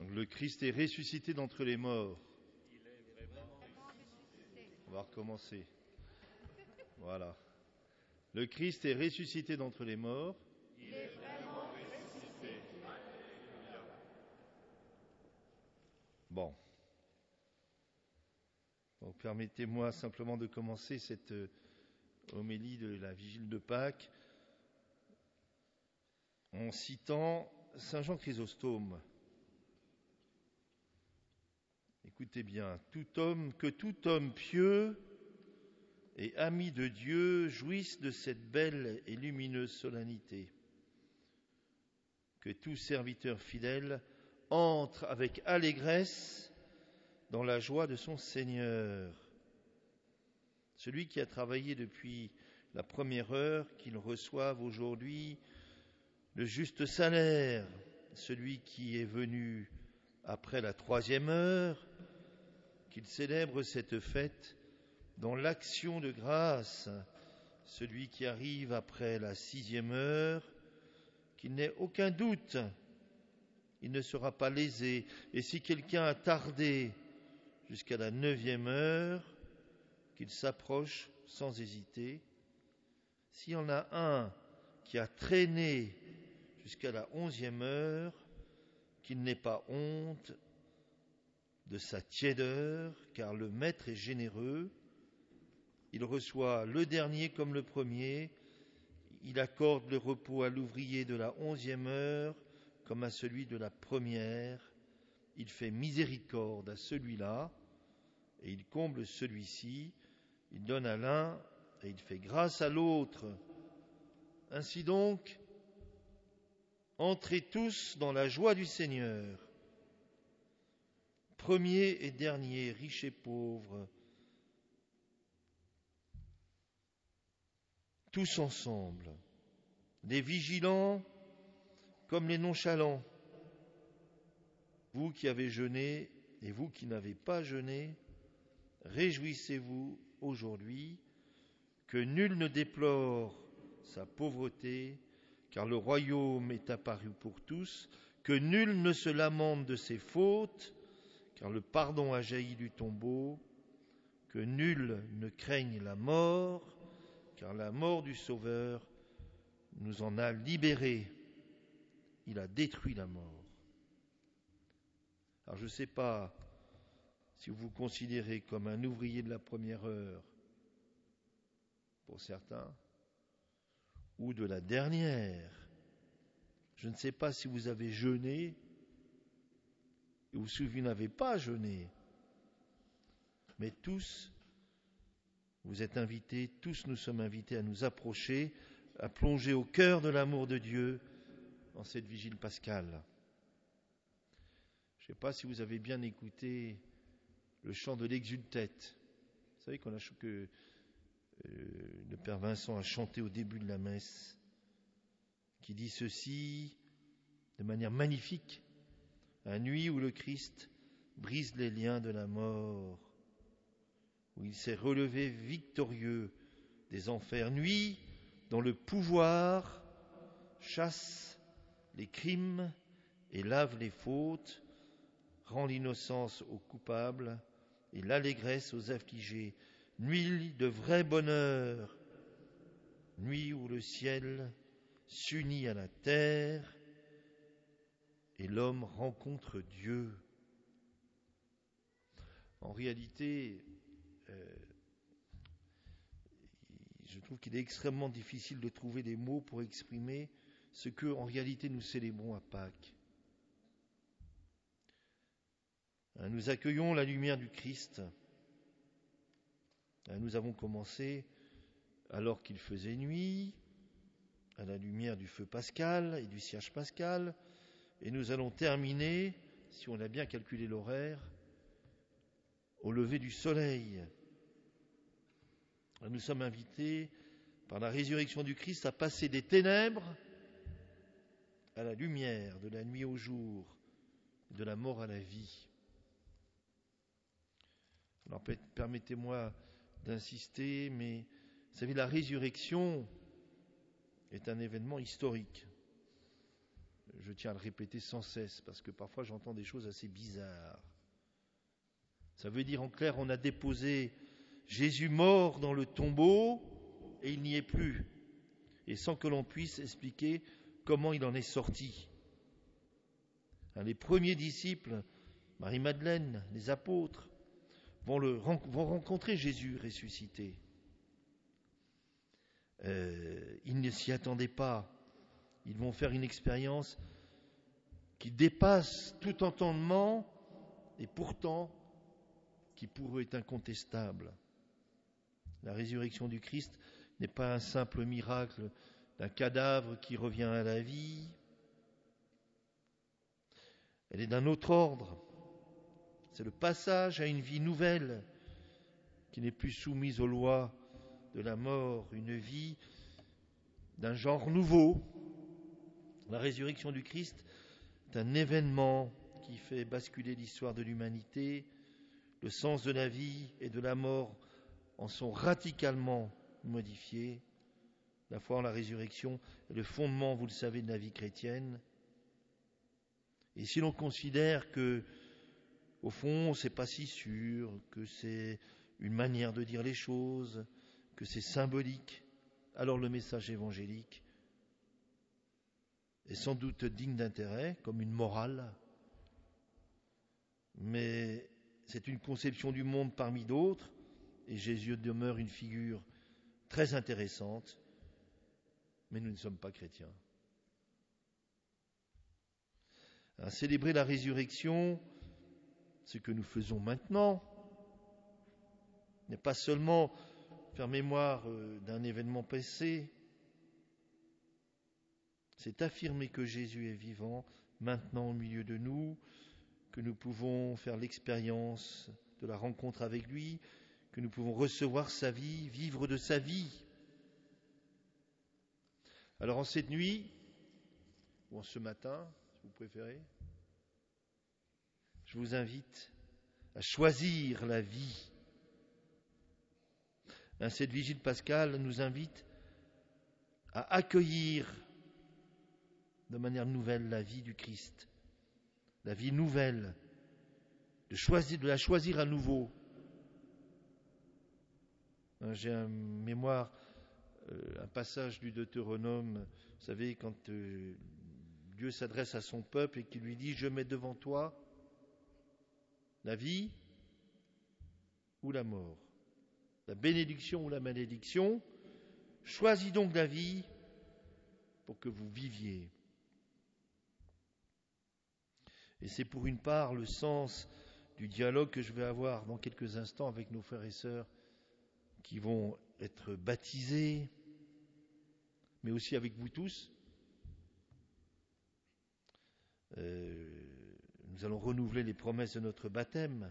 Le Christ est ressuscité d'entre les morts. On va recommencer. Voilà. Le Christ est ressuscité d'entre les morts. Il est vraiment ressuscité. Bon. Donc permettez-moi simplement de commencer cette homélie de la vigile de Pâques en citant Saint Jean Chrysostome. Écoutez bien, que tout homme pieux et ami de Dieu jouisse de cette belle et lumineuse solennité. Que tout serviteur fidèle entre avec allégresse dans la joie de son Seigneur. Celui qui a travaillé depuis la première heure, qu'il reçoive aujourd'hui le juste salaire. Celui qui est venu après la troisième heure, qu'il célèbre cette fête dans l'action de grâce. Celui qui arrive après la sixième heure, qu'il n'ait aucun doute, il ne sera pas lésé. Et si quelqu'un a tardé jusqu'à la neuvième heure, qu'il s'approche sans hésiter. S'il y en a un qui a traîné jusqu'à la 11e heure, qu'il n'ait pas honte de sa tiédeur, car le Maître est généreux. Il reçoit le dernier comme le premier. Il accorde le repos à l'ouvrier de la 11e heure comme à celui de la première. Il fait miséricorde à celui-là et il comble celui-ci. Il donne à l'un et il fait grâce à l'autre. Ainsi donc, entrez tous dans la joie du Seigneur. Premier et dernier, riches et pauvres, tous ensemble, les vigilants comme les nonchalants, vous qui avez jeûné et vous qui n'avez pas jeûné, réjouissez-vous aujourd'hui, que nul ne déplore sa pauvreté, car le royaume est apparu pour tous, que nul ne se lamente de ses fautes, car le pardon a jailli du tombeau, que nul ne craigne la mort, car la mort du Sauveur nous en a libérés. Il a détruit la mort. Alors je ne sais pas si vous vous considérez comme un ouvrier de la première heure, pour certains, ou de la dernière. Je ne sais pas si vous avez jeûné ou si vous n'avez pas jeûné. Mais tous, vous êtes invités, tous nous sommes invités à nous approcher, à plonger au cœur de l'amour de Dieu en cette vigile pascale. Je ne sais pas si vous avez bien écouté le chant de l'exultète. Vous savez que le Père Vincent a chanté au début de la messe, qui dit ceci de manière magnifique: la nuit où le Christ brise les liens de la mort, où il s'est relevé victorieux des enfers, nuit dont le pouvoir chasse les crimes et lave les fautes, rend l'innocence aux coupables et l'allégresse aux affligés. Nuit de vrai bonheur, nuit où le ciel s'unit à la terre et l'homme rencontre Dieu. En réalité, je trouve qu'il est extrêmement difficile de trouver des mots pour exprimer ce que, en réalité, nous célébrons à Pâques. Nous accueillons la lumière du Christ. Nous avons commencé alors qu'il faisait nuit, à la lumière du feu pascal et du cierge pascal, et nous allons terminer, si on a bien calculé l'horaire, au lever du soleil. Nous sommes invités par la résurrection du Christ à passer des ténèbres à la lumière, de la nuit au jour, de la mort à la vie. Alors permettez-moi d'insister, mais vous savez, la résurrection est un événement historique. je tiens à le répéter sans cesse, parce que parfois j'entends des choses assez bizarres. Ça veut dire en clair, on a déposé Jésus mort dans le tombeau et il n'y est plus, et sans que l'on puisse expliquer comment il en est sorti. Les premiers disciples, Marie-Madeleine, les apôtres, vont rencontrer Jésus ressuscité. Ils ne s'y attendaient pas. Ils vont faire une expérience qui dépasse tout entendement et pourtant qui pour eux est incontestable. La résurrection du Christ n'est pas un simple miracle d'un cadavre qui revient à la vie. Elle est d'un autre ordre. C'est le passage à une vie nouvelle qui n'est plus soumise aux lois de la mort, une vie d'un genre nouveau. La résurrection du Christ est un événement qui fait basculer l'histoire de l'humanité. Le sens de la vie et de la mort en sont radicalement modifiés. La foi en la résurrection est le fondement, vous le savez, de la vie chrétienne. Et si l'on considère que, au fond, c'est pas si sûr, que c'est une manière de dire les choses, que c'est symbolique, alors le message évangélique est sans doute digne d'intérêt, comme une morale, mais c'est une conception du monde parmi d'autres, et Jésus demeure une figure très intéressante, mais nous ne sommes pas chrétiens. À célébrer la résurrection, ce que nous faisons maintenant, n'est pas seulement faire mémoire d'un événement passé, c'est affirmer que Jésus est vivant maintenant au milieu de nous, que nous pouvons faire l'expérience de la rencontre avec lui, que nous pouvons recevoir sa vie, vivre de sa vie. Alors en cette nuit, ou en ce matin, si vous préférez, je vous invite à choisir la vie. Cette vigile pascale nous invite à accueillir de manière nouvelle la vie du Christ, la vie nouvelle, de la choisir à nouveau. J'ai en mémoire un passage du Deutéronome, vous savez, quand Dieu s'adresse à son peuple et qu'il lui dit « Je mets devant toi la vie ou la mort, la bénédiction ou la malédiction, choisis donc la vie pour que vous viviez. » Et c'est pour une part le sens du dialogue que je vais avoir dans quelques instants avec nos frères et sœurs qui vont être baptisés, mais aussi avec vous tous. Nous allons renouveler les promesses de notre baptême.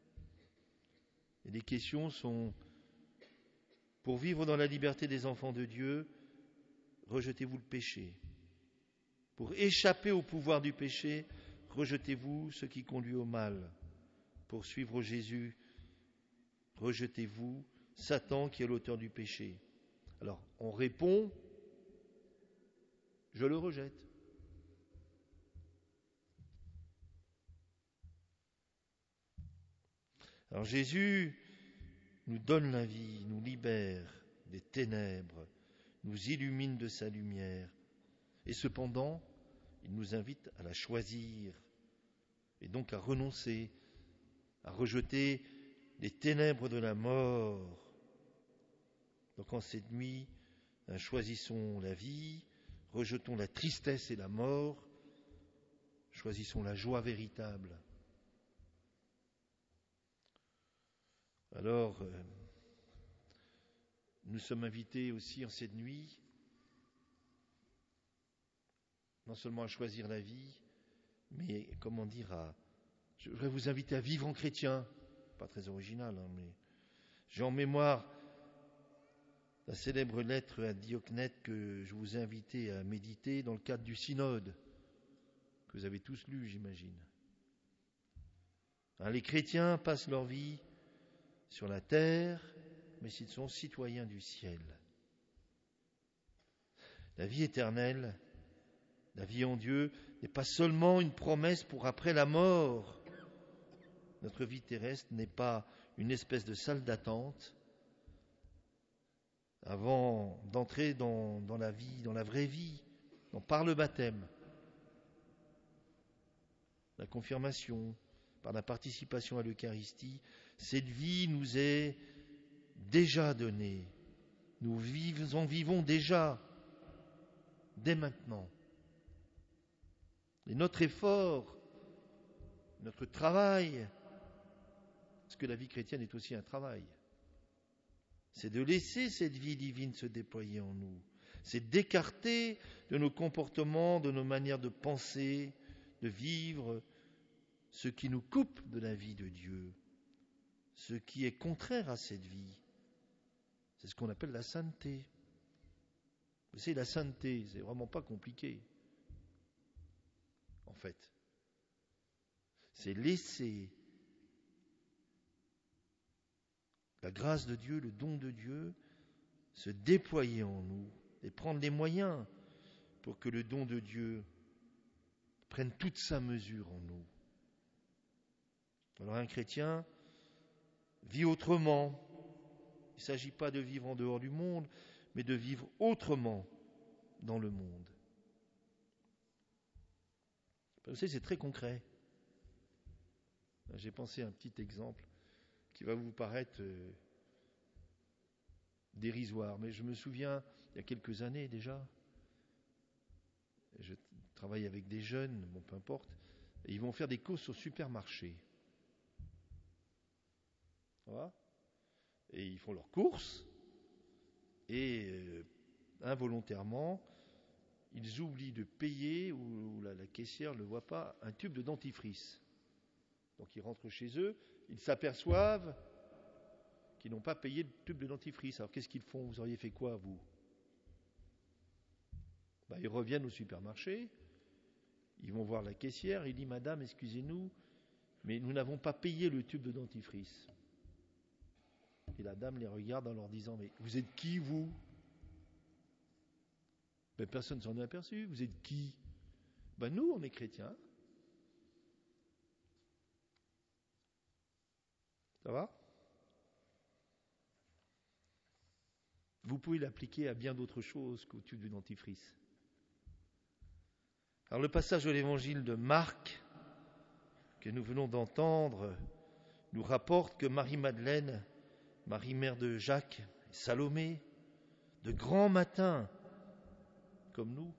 Et les questions sont: pour vivre dans la liberté des enfants de Dieu, rejetez-vous le péché? Pour échapper au pouvoir du péché, rejetez-vous ce qui conduit au mal? Pour suivre Jésus, rejetez-vous Satan qui est l'auteur du péché? Alors, on répond: je le rejette. Alors Jésus nous donne la vie, nous libère des ténèbres, nous illumine de sa lumière. Et cependant, il nous invite à la choisir et donc à renoncer, à rejeter les ténèbres de la mort. Donc en cette nuit, choisissons la vie, rejetons la tristesse et la mort, choisissons la joie véritable. Alors, nous sommes invités aussi en cette nuit, non seulement à choisir la vie, mais, je voudrais vous inviter à vivre en chrétien. Pas très original, mais j'ai en mémoire la célèbre lettre à Diocnète que je vous ai invité à méditer dans le cadre du synode, que vous avez tous lu, j'imagine. Les chrétiens passent leur vie sur la terre, mais ils sont citoyens du ciel. La vie éternelle La vie en Dieu n'est pas seulement une promesse pour après la mort. Notre vie terrestre n'est pas une espèce de salle d'attente avant d'entrer dans la vie, dans la vraie vie, par le baptême, la confirmation, par la participation à l'Eucharistie. Cette vie nous est déjà donnée. Nous en vivons déjà, dès maintenant. Et notre effort, notre travail, parce que la vie chrétienne est aussi un travail, c'est de laisser cette vie divine se déployer en nous. C'est d'écarter de nos comportements, de nos manières de penser, de vivre, ce qui nous coupe de la vie de Dieu, ce qui est contraire à cette vie. C'est ce qu'on appelle la sainteté. Vous savez, la sainteté, c'est vraiment pas compliqué. En fait, c'est laisser la grâce de Dieu, le don de Dieu, se déployer en nous et prendre les moyens pour que le don de Dieu prenne toute sa mesure en nous. Alors un chrétien vit autrement. Il ne s'agit pas de vivre en dehors du monde, mais de vivre autrement dans le monde. Vous savez, c'est très concret. J'ai pensé à un petit exemple qui va vous paraître dérisoire, mais je me souviens, il y a quelques années déjà, je travaille avec des jeunes, bon peu importe, et ils vont faire des courses au supermarché. Voilà. Et ils font leurs courses, et involontairement, ils oublient de payer, ou la caissière ne le voit pas, un tube de dentifrice. Donc ils rentrent chez eux, ils s'aperçoivent qu'ils n'ont pas payé le tube de dentifrice. Alors qu'est-ce qu'ils font? Vous auriez fait quoi, vous? Ils reviennent au supermarché, ils vont voir la caissière, il dit: Madame, excusez-nous, mais nous n'avons pas payé le tube de dentifrice. Et la dame les regarde en leur disant: mais vous êtes qui, vous? Personne ne s'en est aperçu. Vous êtes qui? Nous, on est chrétiens. Ça va? Vous pouvez l'appliquer à bien d'autres choses qu'au tube de dentifrice. Alors le passage de l'évangile de Marc que nous venons d'entendre nous rapporte que Marie-Madeleine, Marie mère de Jacques, Salomé, de grand matin, comme nous,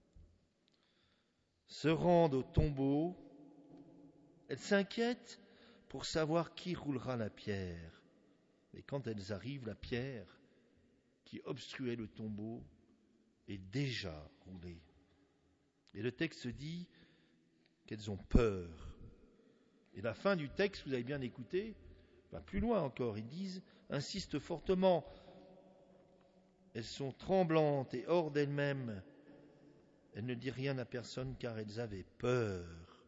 se rendent au tombeau. Elles s'inquiètent pour savoir qui roulera la pierre. Et quand elles arrivent, la pierre qui obstruait le tombeau est déjà roulée. Et le texte dit qu'elles ont peur. Et la fin du texte, vous avez bien écouté, va plus loin encore. Ils disent, insistent fortement. Elles sont tremblantes et hors d'elles-mêmes. Elles ne disent rien à personne car elles avaient peur.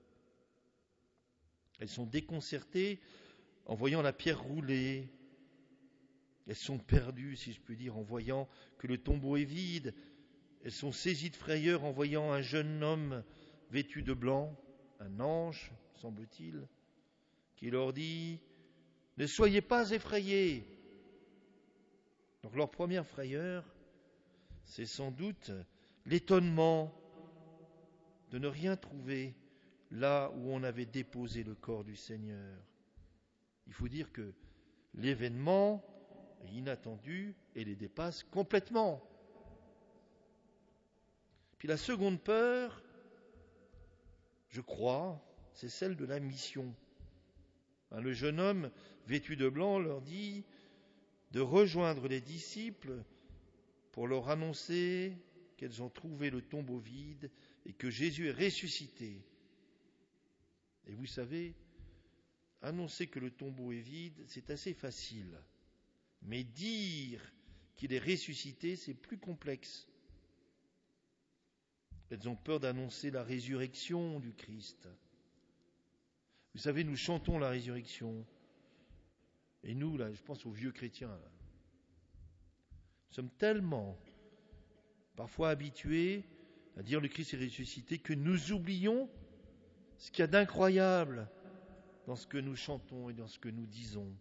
Elles sont déconcertées en voyant la pierre rouler. Elles sont perdues, si je puis dire, en voyant que le tombeau est vide. Elles sont saisies de frayeur en voyant un jeune homme vêtu de blanc, un ange, semble-t-il, qui leur dit: ne soyez pas effrayés. Donc leur première frayeur, c'est sans doute l'étonnement de ne rien trouver là où on avait déposé le corps du Seigneur. Il faut dire que l'événement est inattendu et les dépasse complètement. Puis la seconde peur, je crois, c'est celle de la mission. Le jeune homme vêtu de blanc leur dit de rejoindre les disciples pour leur annoncer qu'elles ont trouvé le tombeau vide et que Jésus est ressuscité. Et vous savez, annoncer que le tombeau est vide, c'est assez facile. Mais dire qu'il est ressuscité, c'est plus complexe. Elles ont peur d'annoncer la résurrection du Christ. Vous savez, nous chantons la résurrection. Et nous, là, je pense aux vieux chrétiens, là, nous sommes tellement parfois habitués à dire le Christ est ressuscité, que nous oublions ce qu'il y a d'incroyable dans ce que nous chantons et dans ce que nous disons.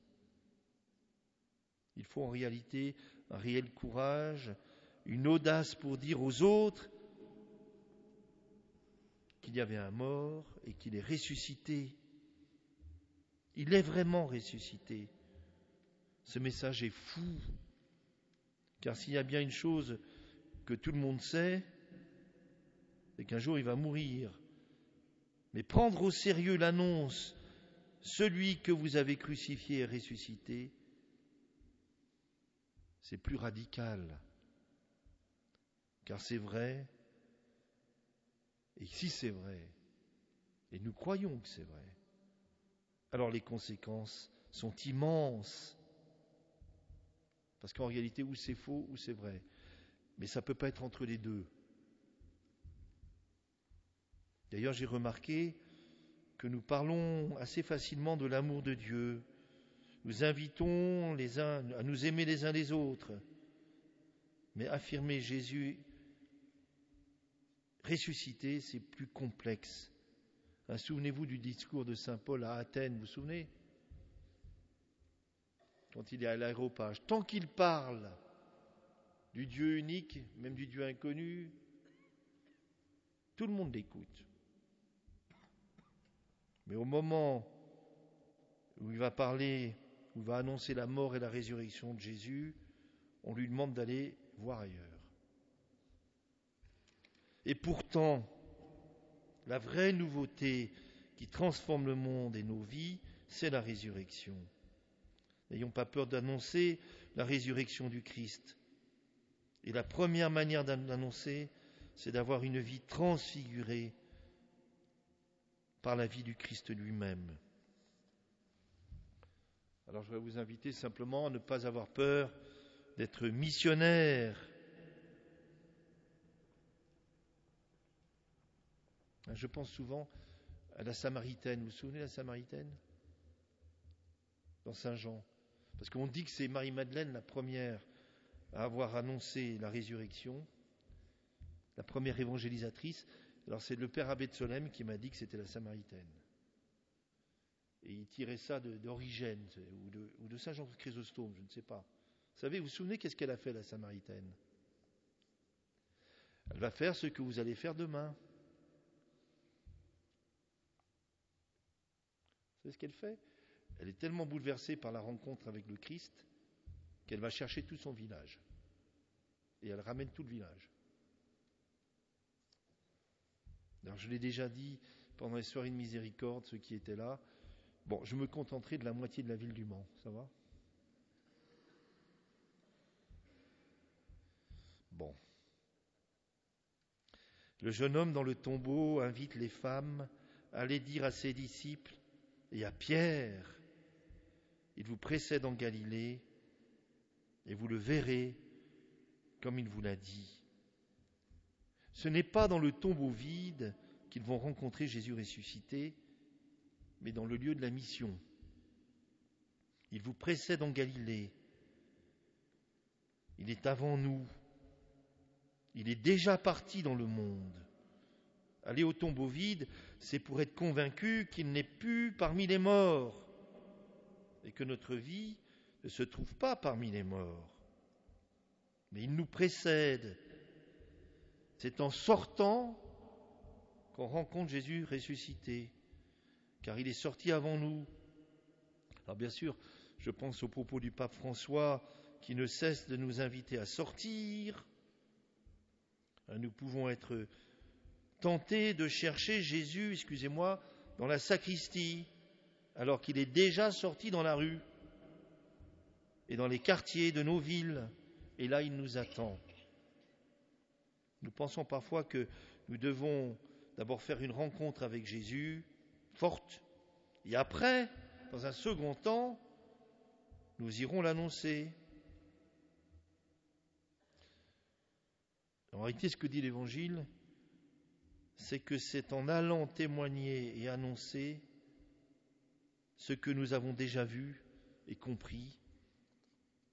Il faut en réalité un réel courage, une audace pour dire aux autres qu'il y avait un mort et qu'il est ressuscité. Il est vraiment ressuscité. Ce message est fou, car s'il y a bien une chose que tout le monde sait, c'est qu'un jour il va mourir. Mais prendre au sérieux l'annonce, celui que vous avez crucifié est ressuscité, c'est plus radical. Car c'est vrai, et si c'est vrai, et nous croyons que c'est vrai, alors les conséquences sont immenses. Parce qu'en réalité, ou c'est faux, ou c'est vrai. Mais ça ne peut pas être entre les deux. D'ailleurs, j'ai remarqué que nous parlons assez facilement de l'amour de Dieu. Nous invitons les uns à nous aimer les uns les autres. Mais affirmer Jésus ressuscité, c'est plus complexe. Souvenez-vous du discours de saint Paul à Athènes, vous vous souvenez ? Quand il est à l'aréopage, tant qu'il parle du Dieu unique, même du Dieu inconnu, tout le monde l'écoute. Mais au moment où il va parler, où il va annoncer la mort et la résurrection de Jésus, on lui demande d'aller voir ailleurs. Et pourtant, la vraie nouveauté qui transforme le monde et nos vies, c'est la résurrection. N'ayons pas peur d'annoncer la résurrection du Christ. Et la première manière d'annoncer, c'est d'avoir une vie transfigurée par la vie du Christ lui-même. Alors je vais vous inviter simplement à ne pas avoir peur d'être missionnaire. Je pense souvent à la Samaritaine. Vous vous souvenez de la Samaritaine ? Dans Saint Jean. Parce qu'on dit que c'est Marie-Madeleine la première à avoir annoncé la résurrection, la première évangélisatrice. Alors c'est le père abbé de Solesmes qui m'a dit que c'était la Samaritaine. Et il tirait ça d'Origène ou de Saint Jean Chrysostome, je ne sais pas. Vous savez, vous vous souvenez qu'est-ce qu'elle a fait, la Samaritaine ? Elle va faire ce que vous allez faire demain. Vous savez ce qu'elle fait ? Elle est tellement bouleversée par la rencontre avec le Christ qu'elle va chercher tout son village. Et elle ramène tout le village. Alors je l'ai déjà dit pendant les soirées de miséricorde, ceux qui étaient là. Bon, je me contenterai de la moitié de la ville du Mans, ça va ? Bon. Le jeune homme dans le tombeau invite les femmes à aller dire à ses disciples et à Pierre, il vous précède en Galilée et vous le verrez comme il vous l'a dit. Ce n'est pas dans le tombeau vide qu'ils vont rencontrer Jésus ressuscité, mais dans le lieu de la mission. Il vous précède en Galilée. Il est avant nous. Il est déjà parti dans le monde. Aller au tombeau vide, c'est pour être convaincu qu'il n'est plus parmi les morts et que notre vie ne se trouve pas parmi les morts. Mais il nous précède. C'est en sortant qu'on rencontre Jésus ressuscité, car il est sorti avant nous. Alors bien sûr, je pense aux propos du pape François qui ne cesse de nous inviter à sortir. Nous pouvons être tentés de chercher Jésus, dans la sacristie, alors qu'il est déjà sorti dans la rue et dans les quartiers de nos villes, et là il nous attend. Nous pensons parfois que nous devons d'abord faire une rencontre avec Jésus, forte, et après, dans un second temps, nous irons l'annoncer. En réalité, ce que dit l'Évangile, c'est que c'est en allant témoigner et annoncer ce que nous avons déjà vu et compris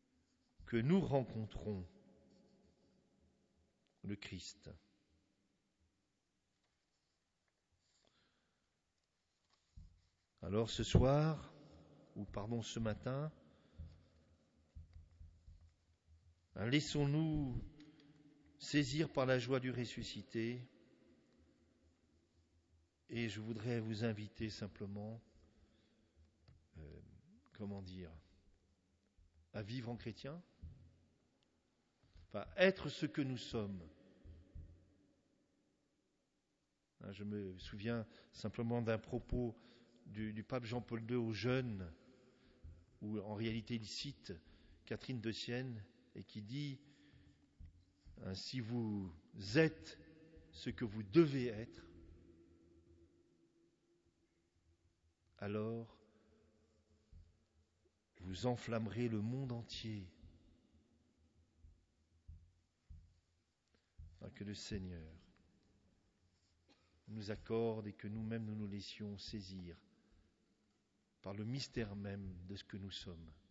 que nous rencontrons le Christ. Alors ce soir, ce matin, laissons-nous saisir par la joie du ressuscité, et je voudrais vous inviter simplement, à vivre en chrétien, être ce que nous sommes. Je me souviens simplement d'un propos du pape Jean-Paul II aux jeunes, où en réalité il cite Catherine de Sienne et qui dit « Si vous êtes ce que vous devez être, alors vous enflammerez le monde entier. » Que le Seigneur nous accorde et que nous-mêmes nous laissions saisir par le mystère même de ce que nous sommes.